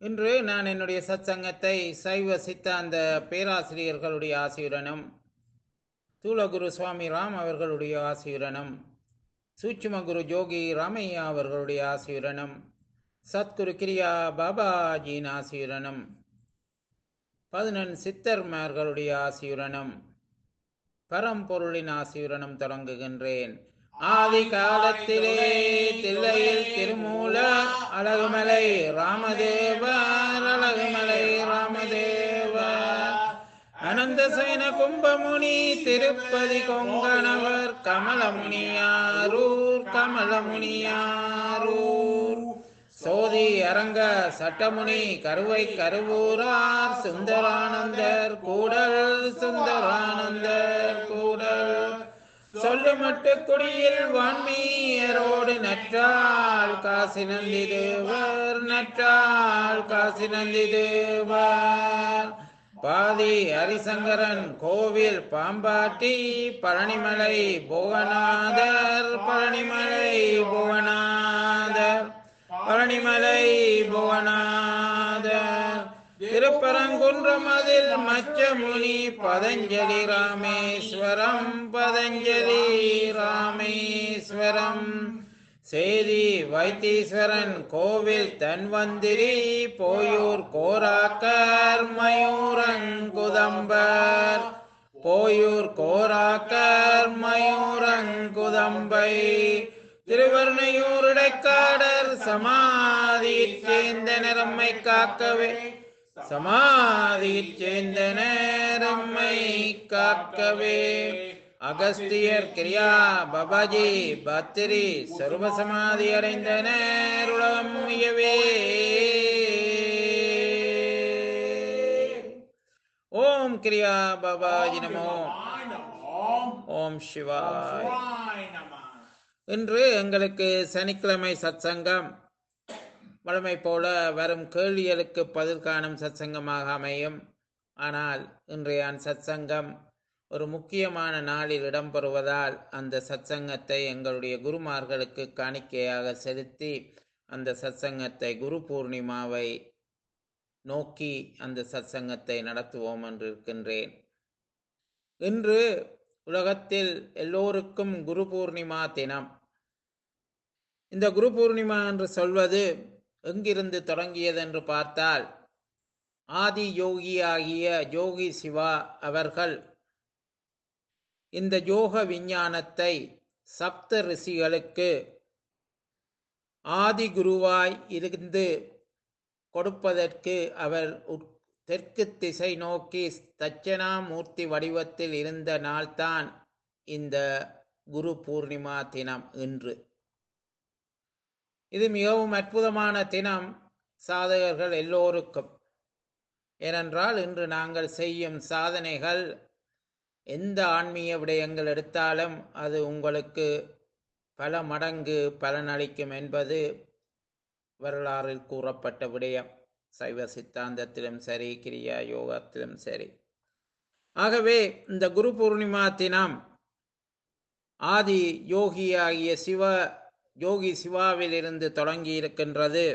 இன்று நான் என்னுடைய சத்சங்கத்தை சைவ சித்தாந்த பேராசிரியர்களுடைய ஆசியுடனும் தூளகுரு சுவாமி ராம் அவர்களுடைய ஆசியுடனும் சூட்சும குரு ஜோகி ராமையா அவர்களுடைய ஆசியுடனும் சத்குரு கிரியா பாபாஜியின் ஆசியுடனும் 11 சித்தர்மார்களுடைய ஆசியுடனும் பரம்பொருளின் ஆசியுடனும் தொடங்குகின்றேன். ஆதி காலத்திலே தில்லையில் திருமூல அழகுமலை ராமதேவர் அழகுமலை ராமதேவர் அனந்த சைன கும்பமுனி திருப்பதி கொங்கணவர் கமலமுனியாரூர் கமலமுனியாரூர் சோதி அரங்க சட்டமுனி கருவை கருவூரார் சுந்தரானந்தர் கூடல் சுந்தரானந்தர் கூடல் சொல்லுமட்டு குடியில் வான்மீயரோடு நற்றால் காசி நந்தி தேவர் நற்றால் காசி நந்தி தேவர் பாதி ஹரிசங்கரன் கோவில் பாம்பாட்டி பழனிமலை புவனாதர் பழனிமலை புவனாதர் பழனிமலை புவனாதர் திருப்பரங்குன்றம் அதில் மச்சமுனி பதஞ்சலி ராமேஸ்வரம் பதஞ்சலி ராமேஸ்வரம் சேதி வைத்தீஸ்வரன் கோவில் தன்வந்திரி போயூர் கோராக்கர் மயூரங்குதம்பர் போயூர் கோராக்கர் மயூரங்குதம்பை திருவர்ணையூர் இடைக்காடர் சமாதியைச் சேர்ந்த நிறம்மை காக்கவே சமாதியைச் சேர்ந்த நேரம்மை காக்கவே அகஸ்தியர் கிரியா பாபாஜி பத்திரி சர்வசமாதி அடைந்த நேருலகம் உயவே. ஓம் கிரியா பாபாஜி நமோ. ஓம் சிவாய். இன்று எங்களுக்கு சனிக்கிழமை சத்சங்கம் வழமை போல வரும் கேள்விகளுக்கு பதில் காணும் சத்சங்கமாக அமையும். ஆனால் இன்றைய சத்சங்கம் ஒரு முக்கியமான நாளில் இடம்பெறுவதால் அந்த சத்சங்கத்தை எங்களுடைய குருமார்களுக்கு காணிக்கையாக செலுத்தி அந்த சத்சங்கத்தை குரு பூர்ணிமாவை நோக்கி அந்த சத்சங்கத்தை நடத்துவோம் என்று இருக்கின்றேன். இன்று உலகத்தில் எல்லோருக்கும் குரு பூர்ணிமா தினம். இந்த குரு பூர்ணிமா என்று சொல்வது எங்கிருந்து தொடங்கியது என்று பார்த்தால், ஆதி யோகியாகிய யோகி சிவா அவர்கள் இந்த யோக விஞ்ஞானத்தை சப்த ரிஷிகளுக்கு ஆதி குருவாய் இருந்து கொடுப்பதற்கு அவர் தெற்கு திசை நோக்கி தட்சணாமூர்த்தி வடிவத்தில் இருந்த நாள்தான் இந்த குரு பூர்ணிமா தினம் இன்று. இது மிகவும் அற்புதமான தினம் சாதகர்கள் எல்லோருக்கும். ஏனென்றால் இன்று நாங்கள் செய்யும் சாதனைகள், எந்த ஆன்மீக விடயங்கள் எடுத்தாலும் அது உங்களுக்கு பல மடங்கு பலனளிக்கும் என்பது வரலாறில் கூறப்பட்ட விடயம். சைவ சித்தாந்தத்திலும் சரி, கிரியா யோகத்திலும் சரி. ஆகவே இந்த குரு பூர்ணிமா தினம் ஆதி யோகியாகிய யோகி சிவாவில் இருந்து தொடங்கி இருக்கின்றது.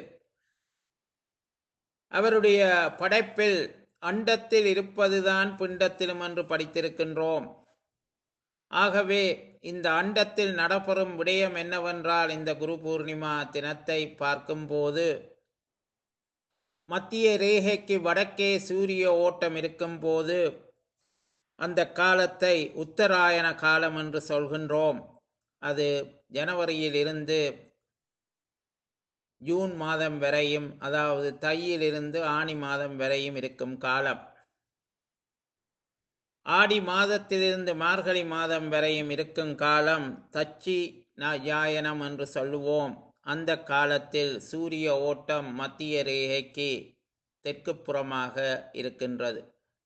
அவருடைய படைப்பில் அண்டத்தில் இருப்பதுதான் பிண்டத்திலும் என்று படித்திருக்கின்றோம். ஆகவே இந்த அண்டத்தில் நடைபெறும் விடயம் என்னவென்றால், இந்த குரு பூர்ணிமா தினத்தை பார்க்கும்போது மத்திய ரேகைக்கு வடக்கே சூரிய ஓட்டம் இருக்கும் போது அந்த காலத்தை உத்தராயண காலம் என்று சொல்கின்றோம். அது ஜனவரியில் இருந்து ஜூன் மாதம் வரையும், அதாவது தையில் இருந்து ஆனி மாதம் வரையும் இருக்கும் காலம். ஆடி மாதத்திலிருந்து மார்கழி மாதம் வரையும் இருக்கும் காலம் தச்சி யாயனம் என்று சொல்லுவோம். அந்த காலத்தில் சூரிய ஓட்டம் மத்திய ரேகைக்கு தெற்கு புறமாக இருக்கின்றது.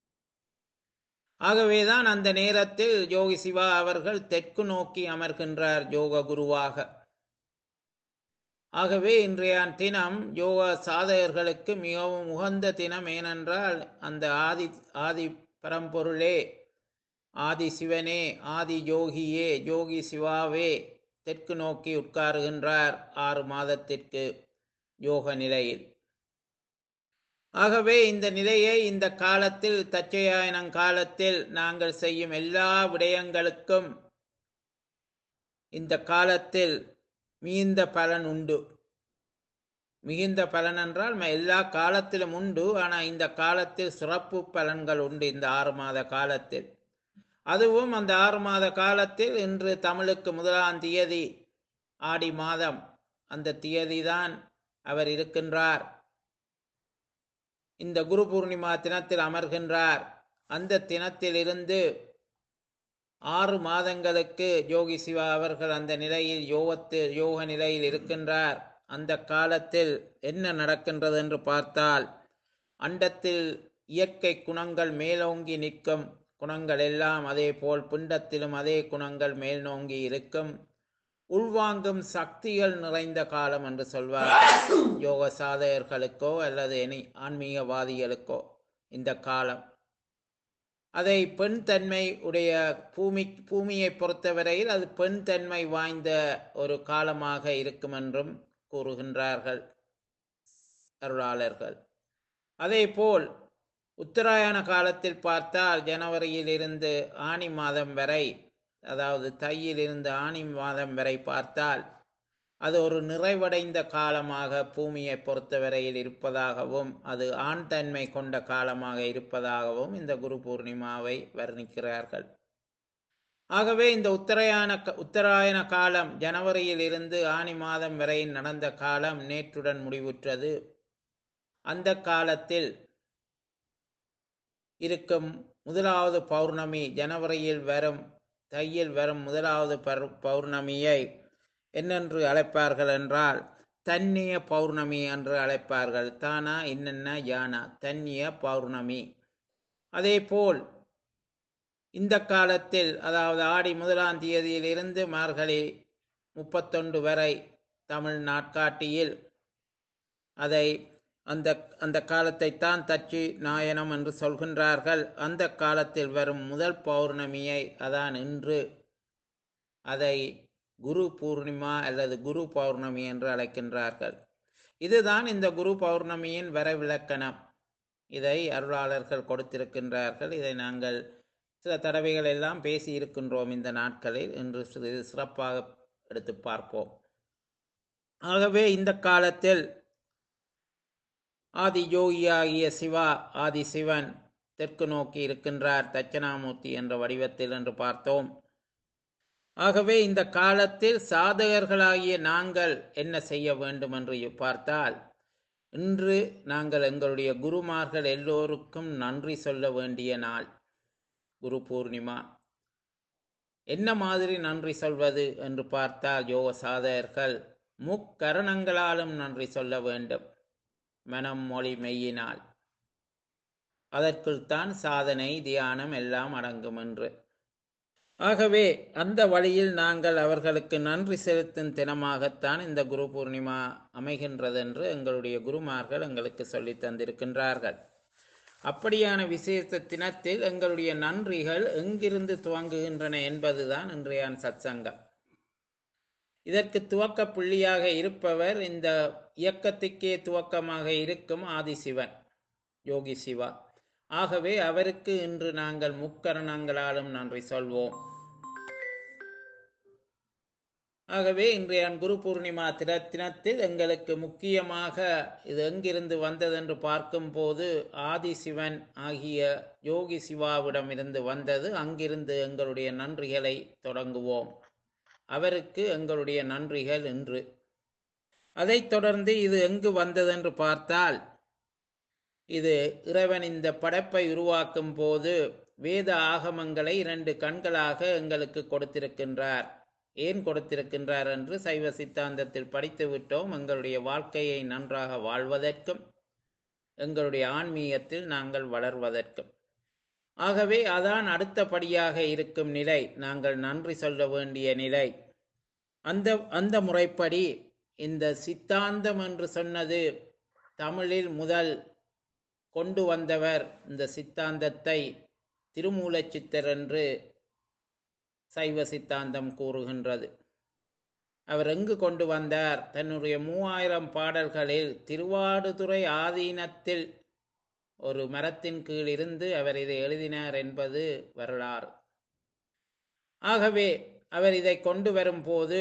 ஆகவேதான் அந்த நேரத்தில் யோகி சிவா அவர்கள் தெற்கு நோக்கி அமர்கின்றார் யோக குருவாக. ஆகவே இன்றைய தினம் யோக சாதகர்களுக்கு மிகவும் உகந்த தினம். ஏனென்றால் அந்த ஆதி பரம்பொருளே, ஆதி சிவனே, ஆதி யோகியே, யோகி சிவாவே தெற்கு நோக்கி உட்காருகின்றார் 6 மாதத்திற்கு யோக நிலையில். ஆகவே இந்த நிலையை இந்த காலத்தில் தச்சையாயனம் காலத்தில் நாங்கள் செய்யும் எல்லா விடயங்களுக்கும் இந்த காலத்தில் மிகுந்த பலன் உண்டு. மிகுந்த பலன் என்றால் எல்லா காலத்திலும் உண்டு. ஆனால் இந்த காலத்தில் சிறப்பு பலன்கள் உண்டு. இந்த 6 மாத காலத்தில், அதுவும் அந்த 6 மாத காலத்தில் இன்று தமிழுக்கு 1ஆம் தேதி ஆடி மாதம், அந்த தேதிதான் அவர் இருக்கின்றார். இந்த குரு பூர்ணிமா தினத்தில் அமர்கின்றார். அந்த தினத்தில் இருந்து 6 மாதங்களுக்கு யோகி சிவா அவர்கள் அந்த நிலையில் யோக நிலையில் இருக்கின்றார். அந்த காலத்தில் என்ன நடக்கின்றது என்று பார்த்தால், அண்டத்தில் இயற்கை குணங்கள் மேலோங்கி நிற்கும். குணங்கள் எல்லாம் அதே போல் பிண்டத்திலும் அதே குணங்கள் மேல் நோங்கி இருக்கும். உள்வாங்கும் சக்திகள் நிறைந்த காலம் என்று சொல்வார் யோக சாதகர்களுக்கோ அல்லது ஆன்மீகவாதிகளுக்கோ இந்த காலம். அதை பெண் தன்மை உடைய பூமியை பொறுத்தவரையில் அது பெண் தன்மை வாய்ந்த ஒரு காலமாக இருக்கும் என்றும் கூறுகின்றார்கள் அருளாளர்கள். அதே போல் உத்தராயண காலத்தில் பார்த்தால் ஜனவரியில் இருந்து ஆனி மாதம் வரை, அதாவது தையில் இருந்து ஆனி மாதம் வரை பார்த்தால் அது ஒரு நிறைவடைந்த காலமாக பூமியை பொறுத்தவரையில் இருப்பதாகவும் அது ஆண் தன்மை கொண்ட காலமாக இருப்பதாகவும் இந்த குரு பூர்ணிமாவை வர்ணிக்கிறார்கள். ஆகவே இந்த உத்தராயண காலம் ஜனவரியில் இருந்து ஆனி மாதம் வரை நடந்த காலம் நேற்றுடன் முடிவுற்றது. அந்த காலத்தில் இருக்கும் 1வது பௌர்ணமி, ஜனவரியில் வரும் தையில் வரும் 1வது பௌர்ணமியை என்னென்று அழைப்பார்கள் என்றால் தன்னிய பௌர்ணமி என்று அழைப்பார்கள். தானா இன்னென்ன யானா, தன்னிய பௌர்ணமி. அதே போல் இந்த காலத்தில், அதாவது ஆடி 1ஆம் தேதியிலிருந்து மார்கழி 31 வரை தமிழ் நாட்காட்டியில் அதை அந்த காலத்தை தான் தச்சி நாயனம் என்று சொல்கின்றார்கள். அந்த காலத்தில் வரும் முதல் பௌர்ணமியை, அதான் இன்று, அதை குரு பூர்ணிமா அல்லது குரு பௌர்ணமி என்று அழைக்கின்றார்கள். இதுதான் இந்த குரு பௌர்ணமியின் வரைவிலக்கணம். இதை அருளாளர்கள் கொடுத்திருக்கின்றார்கள். இதை நாங்கள் சில தடவைகள் எல்லாம் பேசி இருக்கின்றோம் இந்த நாட்களில். இன்று சிறப்பாக எடுத்து பார்ப்போம். ஆகவே இந்த காலத்தில் ஆதி யோகியாகிய சிவா, ஆதி சிவன் தெற்கு நோக்கி இருக்கின்றார், தட்சணாமூர்த்தி என்ற வடிவத்தில் என்று பார்த்தோம். ஆகவே இந்த காலத்தில் சாதகர்களாகிய நாங்கள் என்ன செய்ய வேண்டும் என்று பார்த்தால், இன்று நாங்கள் எங்களுடைய குருமார்கள் எல்லோருக்கும் நன்றி சொல்ல வேண்டிய நாள் குரு பூர்ணிமா. என்ன மாதிரி நன்றி சொல்வது என்று பார்த்தால், யோக சாதகர்கள் முக்கரணங்களாலும் நன்றி சொல்ல வேண்டும். மனம், மொழி, மெய்யினால். அதற்குள் தான் சாதனை, தியானம் எல்லாம் அடங்கும் என்று. ஆகவே அந்த வழியில் நாங்கள் அவர்களுக்கு நன்றி செலுத்தும் தினமாகத்தான் இந்த குரு பூர்ணிமா அமைகின்றது என்று எங்களுடைய குருமார்கள் எங்களுக்கு சொல்லி தந்திருக்கின்றார்கள். அப்படியான விசேஷ தினத்தில் எங்களுடைய நன்றிகள் எங்கிருந்து துவங்குகின்றன என்பதுதான் இன்றைய சத்சங்கம். இதற்கு துவக்க புள்ளியாக இருப்பவர், இந்த இயக்கத்துக்கே துவக்கமாக இருக்கும் ஆதிசிவன், யோகி சிவா. ஆகவே அவருக்கு இன்று நாங்கள் முக்கரணங்களாலும் நன்றி சொல்வோம். ஆகவே இன்றைய குரு பூர்ணிமா தினத்தில் எங்களுக்கு முக்கியமாக இது எங்கிருந்து வந்தது என்று பார்க்கும் போது, ஆதிசிவன் ஆகிய யோகி சிவாவிடம் இருந்து வந்தது. அங்கிருந்து எங்களுடைய நன்றிகளை தொடங்குவோம். அவருக்கு எங்களுடைய நன்றிகள் இன்று. அதைத் தொடர்ந்து இது எங்கு வந்தது என்று பார்த்தால், இது இறைவன் இந்த படைப்பை உருவாக்கும் போது வேத ஆகமங்களை 2 கண்களாக எங்களுக்கு கொடுத்திருக்கின்றார். ஏன் கொடுத்திருக்கின்றார் என்று சைவ சித்தாந்தத்தில் படித்து விட்டோம். எங்களுடைய வாழ்க்கையை நன்றாக வாழ்வதற்கும் எங்களுடைய ஆன்மீகத்தில் நாங்கள் வளர்வதற்கும். ஆகவே அதான் அடுத்தபடியாக இருக்கும் நிலை, நாங்கள் நன்றி சொல்ல வேண்டிய நிலை. அந்த முறைப்படி இந்த சித்தாந்தம் என்று சொன்னது தமிழில் முதல் கொண்டு வந்தவர், இந்த சித்தாந்தத்தை திருமூலச் சித்தர் என்று சைவ சித்தாந்தம் கூறுகின்றது. அவர் எங்கு கொண்டு வந்தார்? தன்னுடைய 3000 பாடல்களில் திருவாடுதுறை ஆதீனத்தில் ஒரு மரத்தின் கீழ் இருந்து அவர் இதை எழுதினார் என்பது வரலாறு. ஆகவே அவர் இதை கொண்டு வரும்போது,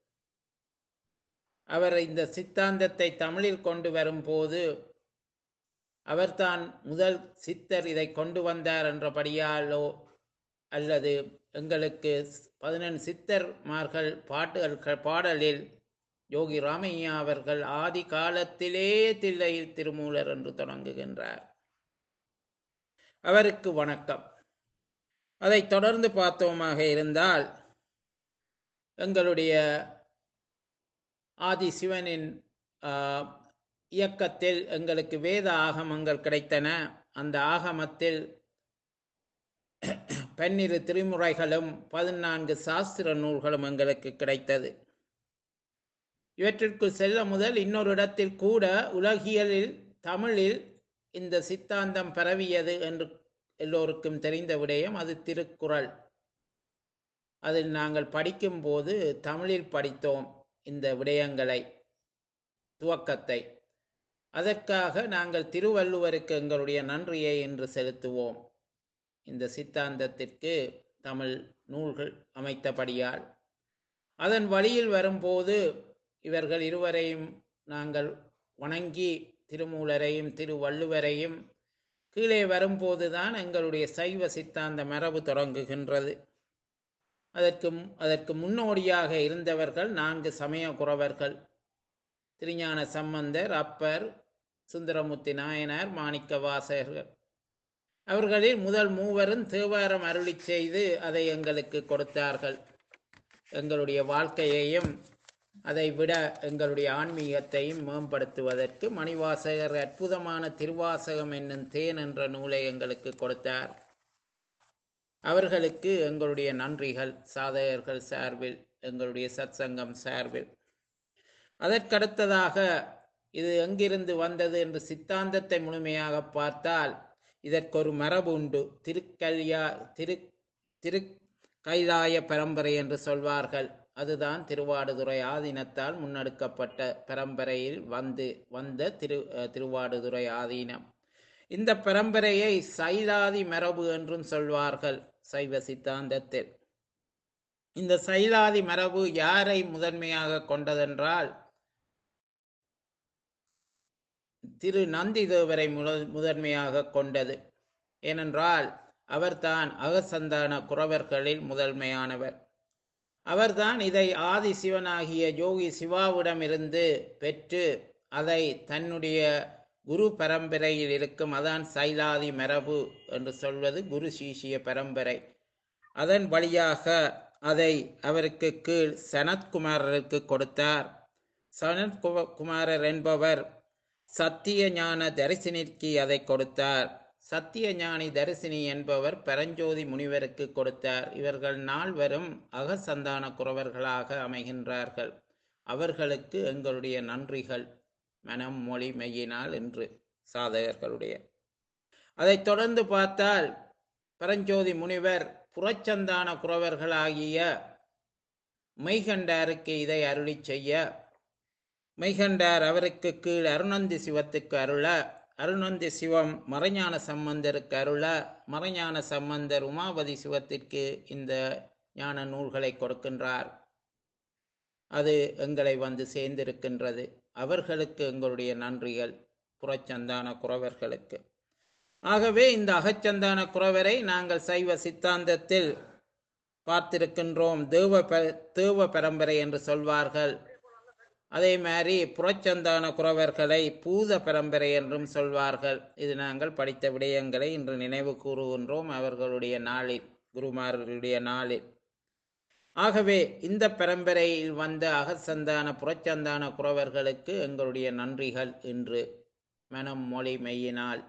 அவர் இந்த சித்தாந்தத்தை தமிழில் கொண்டு வரும்போது, அவர்தான் முதல் சித்தர் இதை கொண்டு வந்தார் என்றபடியாலோ, அல்லது எங்களுக்கு 11 சித்தர்மார்கள் பாடலில் யோகி ராமையா அவர்கள் ஆதி காலத்திலே தில்லையில் திருமூலர் என்று தொடங்குகின்றார். அவருக்கு வணக்கம். அதை தொடர்ந்து பார்த்தோமாக இருந்தால், எங்களுடைய ஆதி சிவனின் இயக்கத்தில் எங்களுக்கு வேத ஆகமங்கள் கிடைத்தன. அந்த ஆகமத்தில் 12 திருமுறைகளும் 14 சாஸ்திர நூல்களும் எங்களுக்கு கிடைத்தது. இவற்றிற்குள் செல்ல முதல் இன்னொரு இடத்தில் கூட உலகியலில் தமிழில் இந்த சித்தாந்தம் பரவியது என்று எல்லோருக்கும் தெரிந்த விடயம். அது திருக்குறள். அதில் நாங்கள் படிக்கும்போது தமிழில் படித்தோம் இந்த விடயங்களை, துவக்கத்தை. அதற்காக நாங்கள் திருவள்ளுவருக்கு எங்களுடைய நன்றியை இன்று செலுத்துவோம். இந்த சித்தாந்தத்திற்கு தமிழ் நூல்கள் அமைத்தபடியால் அதன் வழியில் வரும்போது இவர்கள் இருவரையும் நாங்கள் வணங்கி, திருமூலரையும் திருவள்ளுவரையும், கீழே வரும்போதுதான் எங்களுடைய சைவ சித்தாந்த மரபு தொடங்குகின்றது. அதற்கு முன்னோடியாக இருந்தவர்கள் 4 சமய குரவர்கள்: திருஞான சம்பந்தர், அப்பர், சுந்தரமூர்த்தி நாயனார், மாணிக்க வாசகர்கள். அவர்களில் முதல் மூவரும் தேவாரம் அருளி செய்து அதை எங்களுக்கு கொடுத்தார்கள். எங்களுடைய வாழ்க்கையையும் அதை விட எங்களுடைய ஆன்மீகத்தையும் மேம்படுத்துவதற்கு மணிவாசகர் அற்புதமான திருவாசகம் என்னும் தேன் என்ற நூலை எங்களுக்கு கொடுத்தார். அவர்களுக்கு எங்களுடைய நன்றிகள், சாதகர்கள் சார்பில், எங்களுடைய சத்சங்கம் சார்பில். அதற்கடுத்ததாக இது எங்கிருந்து வந்தது என்று சித்தாந்தத்தை முழுமையாக பார்த்தால் இதற்கொரு மரபு உண்டு. திருக்கைலாய பரம்பரை என்று சொல்வார்கள். அதுதான் திருவாடுதுறை ஆதீனத்தால் முன்னெடுக்கப்பட்ட பரம்பரையில் வந்த திருவாடுதுறை ஆதீனம். இந்த பரம்பரையை சைலாதி மரபு என்றும் சொல்வார்கள் சைவ சித்தாந்தத்தில். இந்த சைலாதி மரபு யாரை முதன்மையாக கொண்டதென்றால் திரு நந்தி தேவரை முதன்மையாக கொண்டது. ஏனென்றால் அவர்தான் அகசந்தான குரவர்களில் முதன்மையானவர். அவர்தான் இதை ஆதி சிவனாகிய யோகி சிவாவிடமிருந்து பெற்று அதை தன்னுடைய குரு பரம்பரையில் இருக்கும், அதான் சைலாதி மரபு என்று சொல்வது குரு சீஷிய பரம்பரை. அதன் வழியாக அதை அவருக்கு கீழ் சனத்குமாரருக்கு கொடுத்தார். சனத்குமாரர் என்பவர் சத்திய ஞான தரிசினிக்கு அதை கொடுத்தார். சத்திய ஞானி தரிசினி என்பவர் பரஞ்சோதி முனிவருக்கு கொடுத்தார். இவர்கள் 4வரும் அகசந்தான குரவர்களாக அமைகின்றார்கள். அவர்களுக்கு எங்களுடைய நன்றிகள் மனம் மொழி மெய்யினால் என்று சாதகர்களுடைய. அதை தொடர்ந்து பார்த்தால் பரஞ்சோதி முனிவர் புறச்சந்தான குரவர்களாகிய மெய்கண்டாருக்கு இதை அருளி செய்ய, மெய்கண்டார் அவருக்கு கீழ் அருணந்தி சிவத்துக்கு அருள, அருணந்தி சிவம் மறைஞான சம்பந்தருக்கு அருள, மறைஞான சம்பந்தர் உமாபதி சிவத்திற்கு இந்த ஞான நூல்களை கொடுக்கின்றார். அது எங்களை வந்து சேர்ந்திருக்கின்றது. அவர்களுக்கு எங்களுடைய நன்றிகள், புறச்சந்தான குரவர்களுக்கு. ஆகவே இந்த அகச்சந்தான குரவரை நாங்கள் சைவ சித்தாந்தத்தில் பார்த்திருக்கின்றோம். தேவ பரம்பரை என்று சொல்வார்கள். அதே மாதிரி புறச்சந்தான குரவர்களை பூத பரம்பரை என்றும் சொல்வார்கள். இது நாங்கள் படித்த விடயங்களை இன்று நினைவு கூறுகின்றோம் அவர்களுடைய நாளில், குருமார்களுடைய நாளில். ஆகவே இந்த பரம்பரையில் வந்த அகசந்தான புறச்சந்தான குரவர்களுக்கு எங்களுடைய நன்றிகள் இன்று மனம் மொழி மெய்யினால்.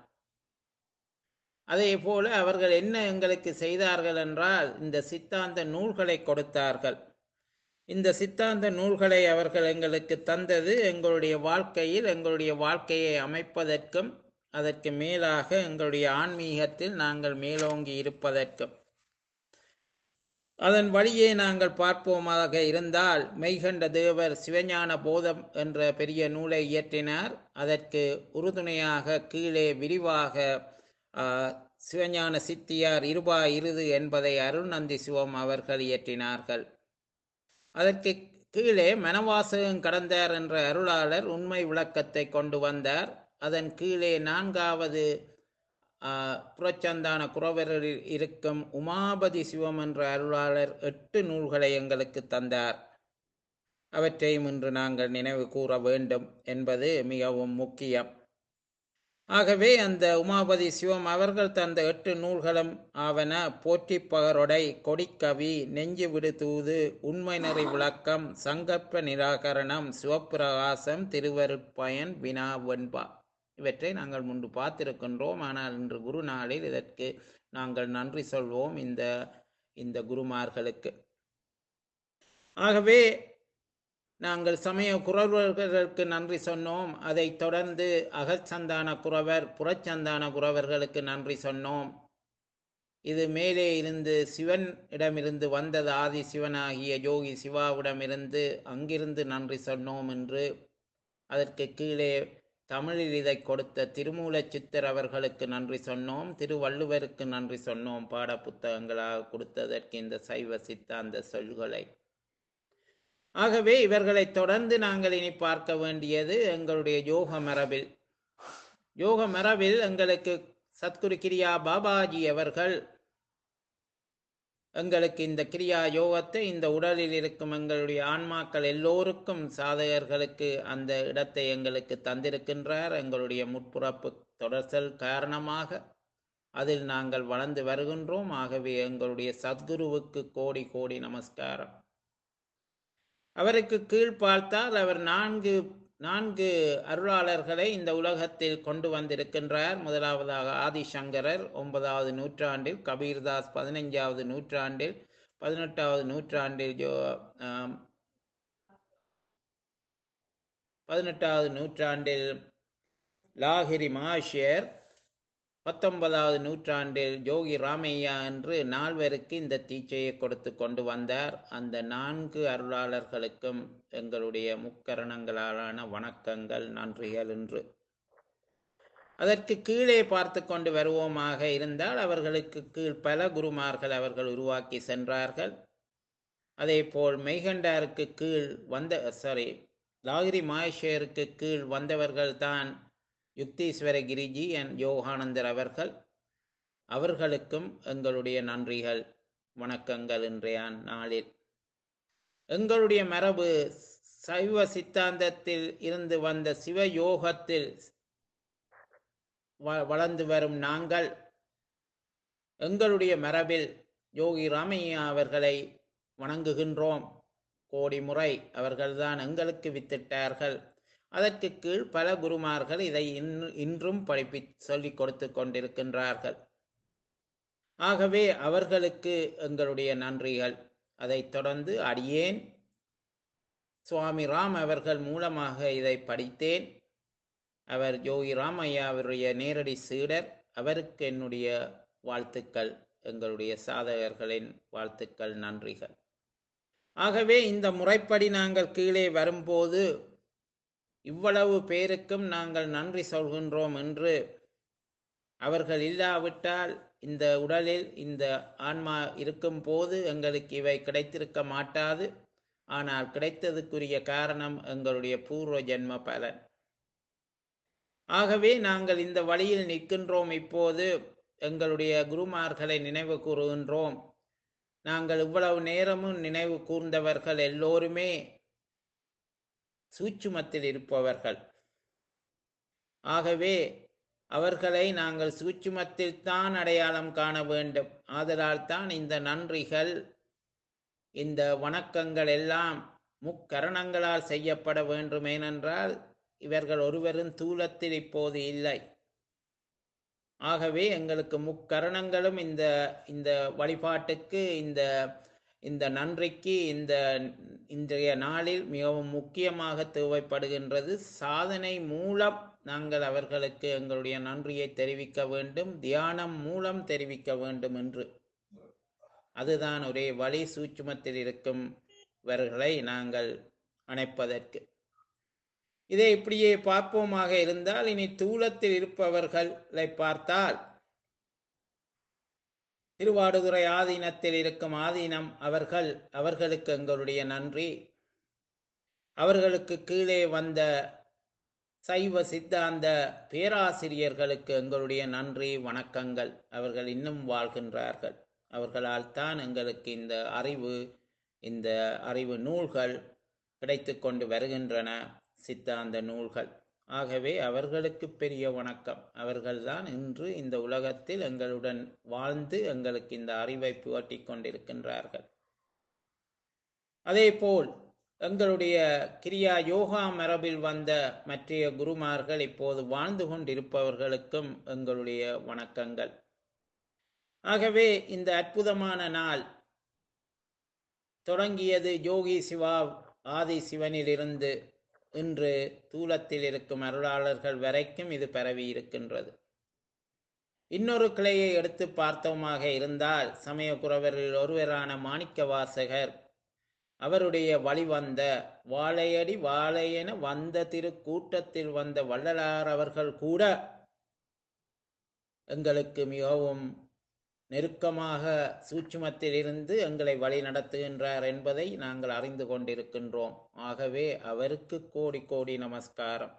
அதே போல அவர்கள் என்ன எங்களுக்கு செய்தார்கள் என்றால் இந்த சித்தாந்த நூல்களை கொடுத்தார்கள். இந்த சித்தாந்த நூல்களை அவர்கள் எங்களுக்கு தந்தது எங்களுடைய வாழ்க்கையில் எங்களுடைய வாழ்க்கையை அமைப்பதற்கும், அதற்கு மேலாக எங்களுடைய ஆன்மீகத்தில் நாங்கள் மேலோங்கி இருப்பதற்கும். அதன் வழியே நாங்கள் பார்ப்போமாக இருந்தால் மெய்கண்ட தேவர் சிவஞான போதம் என்ற பெரிய நூலை இயற்றினார். அதற்கு உறுதுணையாக கீழே விரிவாக ஆ, சிவஞான சித்தியார் இருபா இருது என்பதை அருள்நந்தி சிவம் அவர்கள் இயற்றினார்கள். அதற்கு கீழே மனவாசகம் கடந்தார் என்ற அருளாளர் உண்மை விளக்கத்தை கொண்டு வந்தார். அதன் கீழே நான்காவது புறச்சந்தான குறவரில் இருக்கும் உமாபதி சிவம் என்ற அருளாளர் 8 நூல்களை எங்களுக்கு தந்தார். அவற்றையும் இன்று நாங்கள் நினைவு கூற வேண்டும் என்பது மிகவும் முக்கியம். ஆகவே அந்த உமாபதி சிவம் அவர்கள் தந்த 8 நூல்களும் ஆவன: போற்றிப்பகரொடை, கொடிக்கவி, நெஞ்சு விடு தூது, உண்மை நெறி விளக்கம், சங்கற்ப நிராகரணம், சிவப்பிரகாசம், திருவருட்பயன், வினா வெண்பா. இவற்றை நாங்கள் முன்பு பார்த்திருக்கின்றோம். ஆனால் இன்று குரு நாளில் இதற்கு நாங்கள் நன்றி சொல்வோம் இந்த இந்த குருமார்களுக்கு. ஆகவே நாங்கள் சமய குறவர்களுக்கு நன்றி சொன்னோம். அதை தொடர்ந்து அகச்சந்தான குறவர், புறச்சந்தான குறவர்களுக்கு நன்றி சொன்னோம். இது மேலே இருந்து சிவன் இடமிருந்து வந்தது, ஆதி சிவனாகிய யோகி சிவாவிடமிருந்து, அங்கிருந்து நன்றி சொன்னோம் என்று. அதற்கு கீழே தமிழில் இதை கொடுத்த திருமூலச் சித்தர் அவர்களுக்கு நன்றி சொன்னோம். திருவள்ளுவருக்கு நன்றி சொன்னோம், பாட புத்தகங்களாக கொடுத்ததற்கு இந்த சைவ சித்தாந்த சொல்களை. ஆகவே இவர்களை தொடர்ந்து நாங்கள் இனி பார்க்க வேண்டியது எங்களுடைய யோக மரபில் எங்களுக்கு சத்குரு கிரியா பாபாஜி அவர்கள் எங்களுக்கு இந்த கிரியா யோகத்தை இந்த உடலில் இருக்கும் எங்களுடைய ஆன்மாக்கள் எல்லோருக்கும், சாதகர்களுக்கு அந்த இடத்தை எங்களுக்கு தந்திருக்கின்றார். எங்களுடைய முற்புறப்பு தொடர்சல் காரணமாக அதில் நாங்கள் வளர்ந்து வருகின்றோம். ஆகவே எங்களுடைய சத்குருவுக்கு கோடி கோடி நமஸ்காரம். அவருக்கு கீழ் பார்த்தால் அவர் நான்கு அருளாளர்களை இந்த உலகத்தில் கொண்டு வந்திருக்கின்றார். முதலாவதாக ஆதிசங்கரர் 9வது நூற்றாண்டில், கபீர்தாஸ் 15வது நூற்றாண்டில், 18வது நூற்றாண்டில் 18வது நூற்றாண்டில் லாகிரி மகாஷியர், 19வது நூற்றாண்டில் யோகி ராமையா என்று 4 இந்த தீட்சையை கொடுத்து கொண்டு வந்தார். அந்த 4 அருளாளர்களுக்கும் எங்களுடைய முக்கரணங்களாலான வணக்கங்கள், நன்றிகள் என்று. அதற்கு கீழே பார்த்து கொண்டு வருவோமாக இருந்தால் அவர்களுக்கு கீழ் பல குருமார்கள் அவர்கள் உருவாக்கி சென்றார்கள். அதே போல் மெய்கண்டாருக்கு கீழ் லாகிரி மகேஷருக்கு கீழ் வந்தவர்கள் தான் யுக்தீஸ்வர கிரிஜி யோகானந்தர் அவர்களுக்கும் எங்களுடைய நன்றிகள், வணக்கங்கள். இன்றைய நாளில் எங்களுடைய மரபு சைவ சித்தாந்தத்தில் இருந்து வந்த சிவயோகத்தில் வளர்ந்து வரும் நாங்கள் எங்களுடைய மரபில் யோகி ராமையா அவர்களை வணங்குகின்றோம் கோடி முறை. அவர்கள்தான் எங்களுக்கு வித்திட்டார்கள். அதற்கு கீழ் பல குருமார்கள் இதை இன்றும் சொல்லிக் கொடுத்து கொண்டிருக்கின்றார்கள். ஆகவே அவர்களுக்கு எங்களுடைய நன்றிகள். அதைத் தொடர்ந்து அடியேன் சுவாமி ராம் அவர்கள் மூலமாக இதை படித்தேன். அவர் யோகி ராமையா அவருடைய நேரடி சீடர். அவருக்கு என்னுடைய வாழ்த்துக்கள், எங்களுடைய சாதகர்களின் வாழ்த்துக்கள், நன்றிகள். ஆகவே இந்த முறைப்படி நாங்கள் கீழே வரும்போது இவ்வளவு பேருக்கும் நாங்கள் நன்றி சொல்கின்றோம் என்று. அவர்கள் இல்லாவிட்டால் இந்த உடலில் இந்த ஆன்மா இருக்கும் போது எங்களுக்கு இவை கிடைத்திருக்க மாட்டாது. ஆனால் கிடைத்ததுக்குரிய காரணம் எங்களுடைய பூர்வ ஜென்ம பலன். ஆகவே நாங்கள் இந்த வழியில் நிற்கின்றோம். இப்போது எங்களுடைய குருமார்களை நினைவு கூறுகின்றோம். நாங்கள் இவ்வளவு நேரமும் நினைவு கூர்ந்தவர்கள் எல்லோருமே சூட்சுமத்தில் இருப்பவர்கள். ஆகவே அவர்களை நாங்கள் சூட்சுமத்தில் தான் அடையாளம் காண வேண்டும். ஆதலால் தான் இந்த நன்றிகள், இந்த வணக்கங்கள் எல்லாம் முக்கரணங்களால் செய்யப்பட வேண்டும். ஏனென்றால் இவர்கள் ஒருவரும் தூலத்தில் இப்போது இல்லை. ஆகவே எங்களுக்கு முக்கரணங்களும் இந்த வழிபாட்டுக்கு, இந்த நன்றிக்கு இன்றைய நாளில் மிகவும் முக்கியமாக தேவைப்படுகின்றது. சாதனை மூலம் நாங்கள் அவர்களுக்கு எங்களுடைய நன்றியை தெரிவிக்க வேண்டும், தியானம் மூலம் தெரிவிக்க வேண்டும் என்று. அதுதான் ஒரே வழி சூட்சுமத்தில் இருக்கும்வர்களை நாங்கள் அணைப்பதற்கு. இதை இப்படியே பார்ப்போமாக இருந்தால், இனி தூலத்தில் இருப்பவர்களை பார்த்தால், திருவாடுதுறை ஆதீனத்தில் இருக்கும் ஆதீனம் அவர்களுக்கு எங்களுடைய நன்றி. அவர்களுக்கு கீழே வந்த சைவ சித்தாந்த பேராசிரியர்களுக்கு எங்களுடைய நன்றி வணக்கங்கள். அவர்கள் இன்னும் வாழ்கின்றார்கள். அவர்களால் தான் எங்களுக்கு இந்த அறிவு நூல்கள் கிடைத்து கொண்டு வருகின்றன, சித்தாந்த நூல்கள். ஆகவே அவர்களுக்கு பெரிய வணக்கம். அவர்கள்தான் இன்று இந்த உலகத்தில் எங்களுடன் வாழ்ந்து எங்களுக்கு இந்த அறிவை புகட்டி கொண்டிருக்கின்றார்கள். அதேபோல் எங்களுடைய கிரியா யோகா மரபில் வந்த மற்றைய குருமார்கள் இப்போது வாழ்ந்து கொண்டிருப்பவர்களுக்கும் எங்களுடைய வணக்கங்கள். ஆகவே இந்த அற்புதமான நாள் தொடங்கியது யோகி சிவா ஆதி சிவனிலிருந்து இன்று தூலத்தில் இருக்கும் அருளாளர்கள் வரைக்கும் இது பரவி இருக்கின்றது. இன்னொரு கிளையை எடுத்து பார்த்தோமாக இருந்தால், சமயக்குறவரில் ஒருவரான மாணிக்க வாசகர் அவருடைய வழிவந்த வாழையடி வாழையென வந்த திருக்கூட்டத்தில் வந்த வள்ளலார் அவர்கள் கூட எங்களுக்கு மிகவும் நெருக்கமாக சூட்சுமத்தில் இருந்து எங்களை வழி நடத்துகின்றார் என்பதை நாங்கள் அறிந்து கொண்டிருக்கின்றோம். ஆகவே அவருக்கு கோடி கோடி நமஸ்காரம்.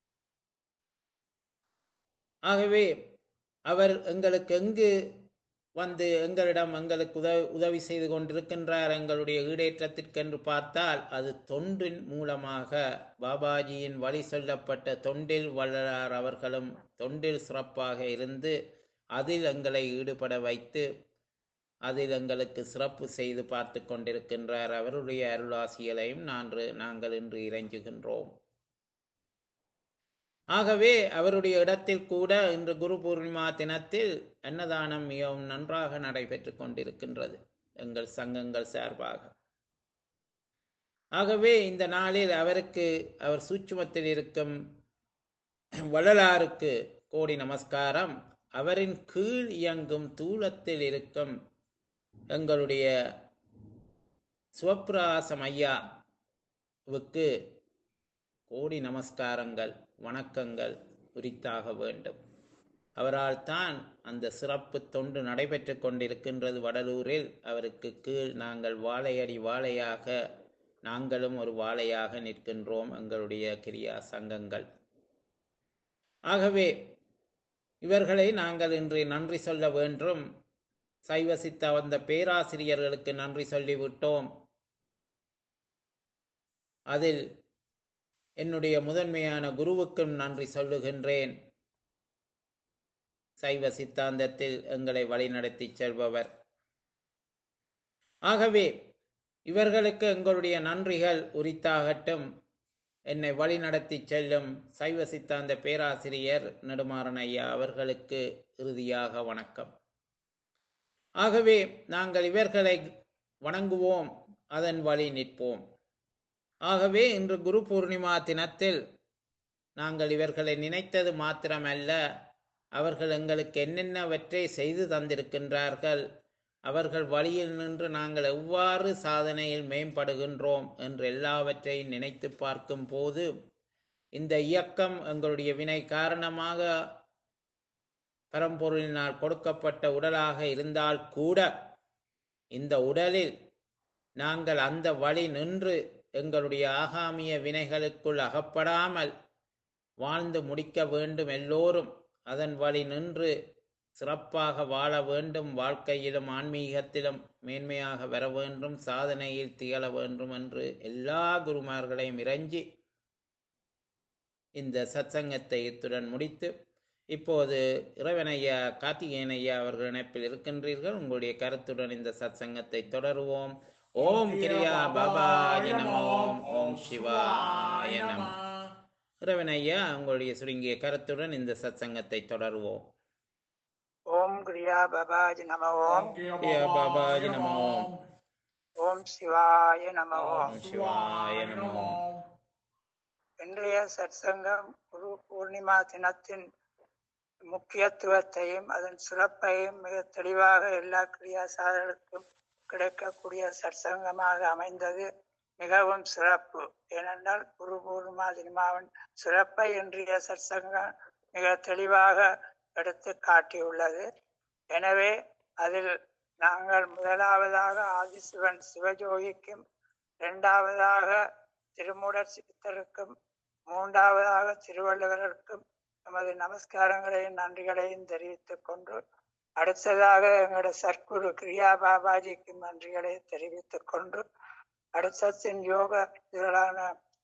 ஆகவே அவர் எங்களுக்கு எங்கு வந்து எங்களுக்கு உதவி செய்து கொண்டிருக்கின்றார் எங்களுடைய ஈடேற்றத்திற்கென்று பார்த்தால், அது தொண்டின் மூலமாக பாபாஜியின் வழி சொல்லப்பட்ட தொண்டில் வள்ளலார் அவர்களும் தொண்டில் சிறப்பாக இருந்து அதில் எங்களை ஈடுபட வைத்து அதில் எங்களுக்கு சிறப்பு செய்து பார்த்து கொண்டிருக்கின்றார். அவருடைய அருளாசிகளையும் நாங்கள் இன்று இறைஞ்சுகின்றோம். ஆகவே அவருடைய இடத்தில் கூட இன்று குரு பூர்ணிமா தினத்தில் அன்னதானம் மிகவும் நன்றாக நடைபெற்று கொண்டிருக்கின்றது எங்கள் சங்கங்கள் சார்பாக. ஆகவே இந்த நாளில் அவர் சூட்சுமத்தில் இருக்கும் வள்ளலாருக்கு கோடி நமஸ்காரம். அவரின் கீழ் இயங்கும் தூலத்தில் இருக்கும் எங்களுடைய சிவப்பிரகாசம் ஐயாவுக்கு கோடி நமஸ்காரங்கள் வணக்கங்கள் உரித்தாக வேண்டும். அவரால் தான் அந்த சிறப்பு தொண்டு நடைபெற்று கொண்டிருக்கின்றது வடலூரில். அவருக்கு கீழ் நாங்கள் வாழையடி வாழையாக நாங்களும் ஒரு வாழையாக நிற்கின்றோம், எங்களுடைய கிரியா சங்கங்கள். ஆகவே இவர்களை நாங்கள் இன்று நன்றி சொல்ல வேண்டும். சைவ சித்தாந்த பேராசிரியர்களுக்கு நன்றி சொல்லிவிட்டோம். அதில் என்னுடைய முதன்மையான குருவுக்கும் நன்றி சொல்லுகின்றேன். சைவ சித்தாந்தத்தில் எங்களை வழிநடத்தி செல்பவர். ஆகவே இவர்களுக்கு எங்களுடைய நன்றிகள் உரித்தாகட்டும். என்னை வழிநடத்தி செல்லும் சைவ சித்தாந்த பேராசிரியர் நெடுமாறன் ஐயா அவர்களுக்கு இறுதியாக வணக்கம். ஆகவே நாங்கள் இவர்களை வணங்குவோம், அதன் வழி நிற்போம். ஆகவே இன்று குரு பூர்ணிமா தினத்தில் நாங்கள் இவர்களை நினைத்தது மாத்திரமல்ல, அவர்கள் எங்களுக்கு என்னென்னவற்றை செய்து தந்திருக்கின்றார்கள், அவர்கள் வழியில் நின்று நாங்கள் எவ்வாறு சாதனையில் மேம்படுகின்றோம் என்று எல்லாவற்றையும் நினைத்து பார்க்கும் போது, இந்த இயக்கம் எங்களுடைய வினை காரணமாக பரம்பொருளினால் கொடுக்கப்பட்ட உடலாக இருந்தால் கூட, இந்த உடலில் நாங்கள் அந்த வழி நின்று எங்களுடைய ஆகாமிய வினைகளுக்குள் அகப்படாமல் வாழ்ந்து முடிக்க வேண்டும். எல்லோரும் அதன் வழி நின்று சிறப்பாக வாழ வேண்டும், வாழ்க்கையிலும் ஆன்மீகத்திலும் மேன்மையாக வர வேண்டும், சாதனையில் திகழ வேண்டும் என்று எல்லா குருமார்களையும் இறைஞ்சி இந்த சத்சங்கத்தை இத்துடன் முடித்து, இப்போது இறைவனையா கார்த்திகேயன் ஐயா அவர்கள் இணைப்பில் இருக்கின்றீர்கள். உங்களுடைய கருத்துடன் இந்த சத்சங்கத்தை தொடருவோம். ஓம் கிரியா பாபாஜி நமோ. ஓம் சிவாய நமோ. இறைவனையா உங்களுடைய சுருங்கிய கருத்துடன் இந்த சத்சங்கத்தை தொடருவோம். ஓம் கிரியா பாபாஜி நமோ. கிரியா பாபாஜி நமோ. ஓம் சிவாய நமோ. ஓம் சிவாய நமோ. இன்றைய சத்சங்கம் குரு பூர்ணிமா தினத்தின் முக்கியத்துவத்தையும் அதன் சிறப்பையும் மிக தெளிவாக எல்லா கிரியாசாரர்களுக்கும் கிடைக்கக்கூடிய சற்சங்கமாக அமைந்தது மிகவும் சிறப்பு. ஏனென்றால் குரு பூர்ணிமா தினமாவின் சிறப்பை இன்றைய சற்சங்கம் மிக தெளிவாக எடுத்து காட்டியுள்ளது. எனவே அதில் நாங்கள் முதலாவதாக ஆதிசிவன் சிவஜோகிக்கும், இரண்டாவதாக திருமூடர் சித்தருக்கும், மூன்றாவதாக திருவள்ளுவருக்கும் நமது நமஸ்காரங்களையும் நன்றிகளையும் தெரிவித்துக் கொண்டு, அடுத்ததாக எங்களுடைய சற்குரு கிரியா பாபாஜிக்கு நன்றிகளை தெரிவித்துக் கொண்டு, அடுத்தத்தின் யோக இதழான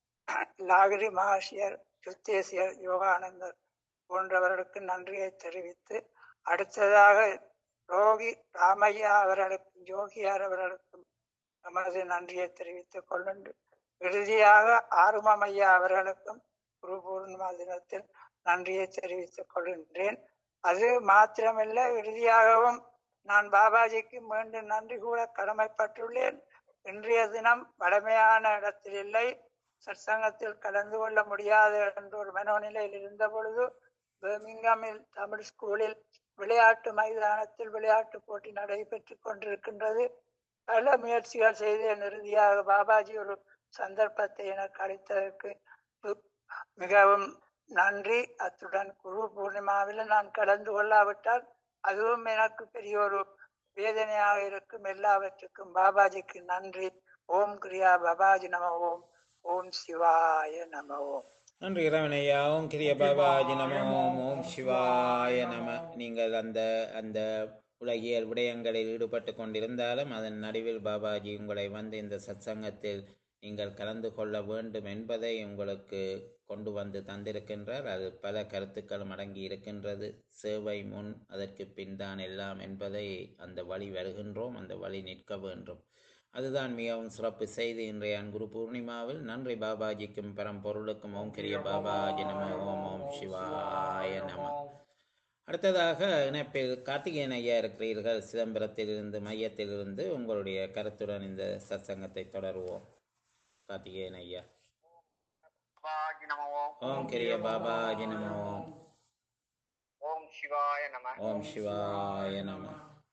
லாகிரி மகாஷியர், யுத்தேசியர், யோகானந்தர் போன்றவர்களுக்கு நன்றியை தெரிவித்து, அடுத்ததாக யோகி ராமையா அவர்களுக்கும் யோகியார் அவர்களுக்கும் நமது நன்றியை தெரிவித்துக் கொள்ளுண்டு, இறுதியாக ஆறுமமையா அவர்களுக்கும் குரு பூர்ணிமா தினத்தில் நன்றியை தெரிவித்துக் கொள்கின்றேன். அது மாத்திரமல்ல, இறுதியாகவும் நான் பாபாஜிக்கு மீண்டும் நன்றி கூட கடமைப்பட்டுள்ளேன். இன்றைய தினம் வடமையான இடத்தில் இல்லை, சற்சங்கத்தில் கலந்து கொள்ள முடியாது என்ற ஒரு மனோநிலையில் இருந்த பொழுது பர்மிங்ஹாமில் தமிழ் ஸ்கூலில் விளையாட்டு மைதானத்தில் விளையாட்டு போட்டி நடைபெற்றுக் கொண்டிருக்கின்றது. பல முயற்சிகள் செய்தேன். இறுதியாக பாபாஜி ஒரு சந்தர்ப்பத்தை எனக்கு அளித்ததற்கு மிகவும் நன்றி. அத்துடன் குரு பூர்ணிமாவில் நான் கலந்து கொள்ளாவிட்டால் அதுவும் எனக்கு பெரிய ஒரு வேதனையாக இருக்கும். எல்லாவற்றுக்கும் பாபாஜிக்கு நன்றி. ஓம் கிரியா பாபாஜி நம ஓம். ஓம் சிவாய நம ஓம். நன்றி இறைவனையா. ஓம் கிரிய பாபாஜி நம ஓம். ஓம் சிவாய நம. நீங்கள் அந்த அந்த உலகியல் விடயங்களில் ஈடுபட்டு கொண்டிருந்தாலும் அதன் நடுவில் பாபாஜி உங்களை வந்து இந்த சத்சங்கத்தில் நீங்கள் கலந்து கொள்ள வேண்டும் என்பதை உங்களுக்கு கொண்டு வந்து தந்திருக்கின்றார். அது பல கருத்துக்களும் அடங்கி இருக்கின்றது. சேவை முன் அதற்கு பின் தான் எல்லாம் என்பதை அந்த வழி வருகின்றோம், அந்த வழி நிற்க வேண்டும். அதுதான் மிகவும் சிறப்பு செய்தி இன்றைய குரு பூர்ணிமாவில். நன்றி பாபாஜிக்கும் பரம்பொருளுக்கும். ஓம் கிரிய பாபாஜி நம ஓம். ஓம் சிவாய நம. அடுத்ததாக இணைப்பில் கார்த்திகேயன் ஐயா இருக்கிறீர்கள், சிதம்பரத்திலிருந்து, மையத்திலிருந்து. உங்களுடைய கருத்துடன் இந்த சத்சங்கத்தை தொடருவோம். கார்த்திகேயன் ஐயா. ஓம் கிரிய பாபாஜி நம ஓம். ஓம் சிவாய நம. ஓம் சிவாய நம.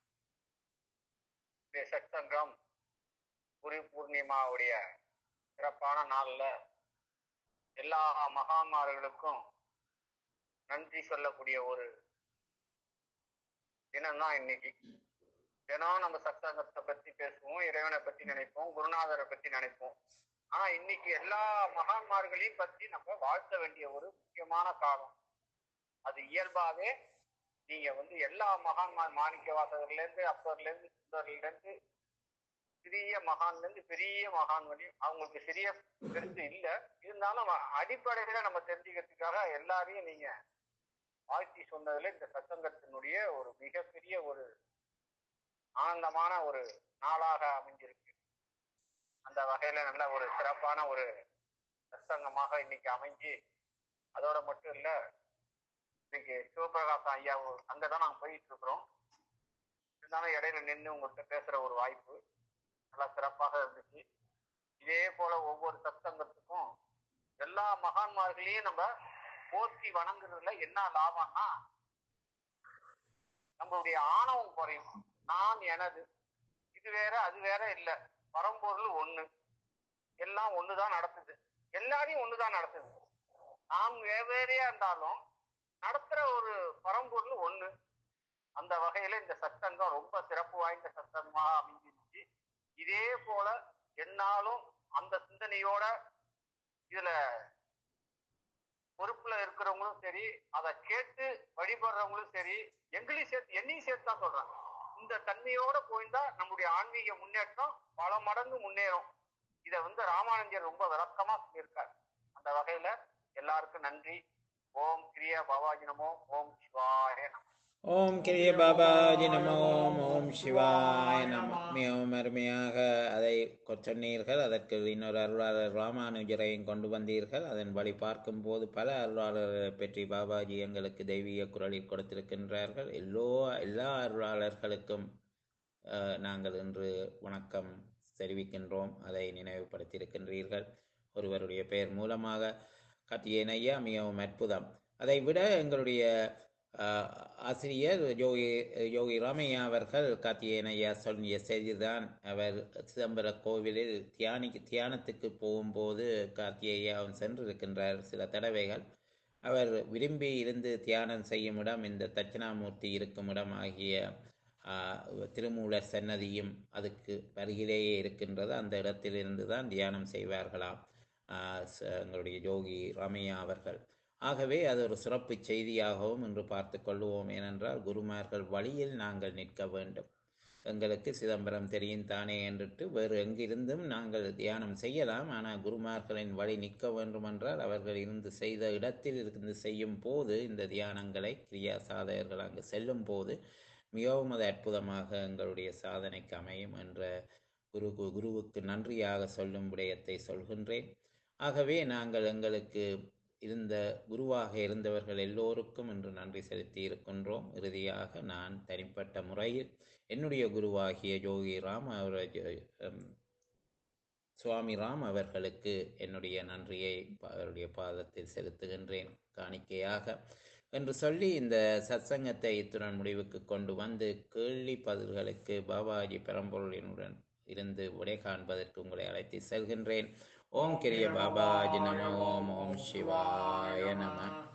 சத்சங்கம் குரு பூர்ணிமாவுடைய சிறப்பான நாள்ல எல்லா மகான்மார்களுக்கும் நன்றி சொல்லக்கூடிய ஒரு தினம்தான் இன்னைக்கு. தினம் நம்ம சத்சங்கத்தை பத்தி பேசுவோம், இறைவனை பத்தி நினைப்போம், குருநாதரை பத்தி நினைப்போம். ஆனா இன்னைக்கு எல்லா மகான்மார்களையும் பத்தி நம்ம வாழ்த்த வேண்டிய ஒரு முக்கியமான காலம். அது இயல்பாவே நீங்க எல்லா மகான்மார், மாணிக்க வாசகர்ல இருந்து, அப்பர்ல இருந்து, சுந்தர்ல இருந்து, சிறிய மகான்ல இருந்து பெரிய மகான் வரையும் அவங்களுக்கு சிறிய பெருசு இல்லை. இருந்தாலும் அடிப்படையில நம்ம தெரிஞ்சுக்கிறதுக்காக எல்லாரையும் நீங்க வாழ்த்தி சொன்னதுல இந்த சத்சங்கத்தினுடைய ஒரு மிகப்பெரிய ஒரு ஆனந்தமான ஒரு நாளாக அமைஞ்சிருக்கு. அந்த வகையில நல்ல ஒரு சிறப்பான ஒரு சத்சங்கமாக இன்னைக்கு அமைஞ்சு, அதோட மட்டும் இல்ல, இன்னைக்கு சிவபிரகாசம் ஐயா அங்கதான் நாங்க போயிட்டு இருக்கிறோம். இருந்தாலும் இடையில நின்று உங்கள்கிட்ட பேசுற ஒரு வாய்ப்பு நல்லா சிறப்பாக இருந்துச்சு. இதே போல ஒவ்வொரு சத்சங்கத்துக்கும் எல்லா மகான்மார்களையும் நம்ம போற்றி வணங்குறதுல என்ன லாபம்னா, நம்மளுடைய ஆணவம் குறையும். நான், எனது, இது வேற அது வேற இல்லை, பரம்பொருள் ஒண்ணு, எல்லாம் ஒண்ணுதான் நடத்துது, எல்லாரையும் ஒண்ணுதான் நடத்துது. நாம் வேறையா இருந்தாலும் நடத்துற ஒரு பரம்பொருள் ஒண்ணு. அந்த வகையில இந்த சத்சங்கம் ரொம்ப சிறப்பு வாய்ந்த சத்சங்கமாக அமைஞ்சிருச்சு. இதே போல என்னாலும் அந்த சிந்தனையோட இதுல பொறுப்புல இருக்கிறவங்களும் சரி, அதை கேட்டு வழிபடுறவங்களும் சரி, எங்களையும் சேர்த்து என்னையும் சேர்த்து தான் சொல்றாங்க. இந்த தன்மையோட போயிருந்தா நம்முடைய ஆன்மீக முன்னேற்றம் பல மடங்கு முன்னேறும். இதை ராமானுஜர் ரொம்ப விளக்கமா சொல்லியிருக்காரு. அந்த வகையில எல்லாருக்கும் நன்றி. ஓம் கிரியா பாபாஜி நமோ. ஓம் சிவாய நமோ. ஓம் கிரிய பாபாஜி நம ஓம். ஓம் சிவாய நம. மிகவும் அருமையாக அதை சொன்னீர்கள். அதற்கு இன்னொரு அருளாளர் ராமானுஜரையும் கொண்டு வந்தீர்கள். அதன் வழி பார்க்கும் போது பல அருளாளர்களை பற்றி பாபாஜி எங்களுக்கு தெய்வீக குரலில் கொடுத்திருக்கின்றார்கள். எல்லா அருளாளர்களுக்கும் நாங்கள் இன்று வணக்கம் தெரிவிக்கின்றோம். அதை நினைவுபடுத்தியிருக்கின்றீர்கள் ஒருவருடைய பெயர் மூலமாக. கார்த்திகேயன் ஐயா, மிகவும் அற்புதம். அதை விட எங்களுடைய ஆஹ், ஆசிரியர் யோகி ராமையா அவர்கள் கார்த்திகேயன் ஐயா சொல்லிய செய்திதான். அவர் சிதம்பர கோவிலில் தியானத்துக்கு போகும்போது கார்த்திகேயாவும் சென்றிருக்கின்றார் சில தடவைகள். அவர் விரும்பி இருந்து தியானம் செய்யும் இடம் இந்த தட்சிணாமூர்த்தி இருக்கும் இடம் ஆகிய ஆஹ், திருமூலர் சன்னதியும் அதுக்கு அருகிலேயே இருக்கின்றது. அந்த இடத்திலிருந்து தான் தியானம் செய்வார்களாம் எங்களுடைய யோகி ராமையா அவர்கள். ஆகவே அது ஒரு சிறப்பு செய்தியாகவும் இன்று பார்த்து கொள்வோம். ஏனென்றால் குருமார்கள் வழியில் நாங்கள் நிற்க வேண்டும். எங்களுக்கு சிதம்பரம் தெரியும் தானே என்றிட்டு வேறு எங்கிருந்தும் நாங்கள் தியானம் செய்யலாம். ஆனால் குருமார்களின் வழி நிற்க வேண்டுமென்றால் அவர்கள் இருந்து செய்த இடத்தில் இருந்து செய்யும் போது இந்த தியானங்களை கிரியா சாதகர்கள் அங்கு செல்லும் போது மிகவும் அது அற்புதமாக எங்களுடைய சாதனைக்கு அமையும் என்ற குருவுக்கு நன்றியாக சொல்லும் விடயத்தை சொல்கின்றேன். ஆகவே நாங்கள் எங்களுக்கு இருந்த குருவாக இருந்தவர்கள் எல்லோருக்கும் இன்று நன்றி செலுத்தி இருக்கின்றோம். இறுதியாக நான் தனிப்பட்ட முறையில் என்னுடைய குருவாகிய யோகி ராம் சுவாமி ராம் அவர்களுக்கு என்னுடைய நன்றியை அவருடைய பாதத்தில் செலுத்துகின்றேன் காணிக்கையாக என்று சொல்லி இந்த சத்சங்கத்தை இத்துடன் முடிவுக்கு கொண்டு வந்து கேள்வி பதில்களுக்கு பாபாஜி பெரம்பொருளினுடன் இருந்து விடை காண்பதற்கு உங்களை அழைத்து செல்கின்றேன். ஓம் கிரிய பாபாஜி நம. ஓம் ஓம் சிவாய நம.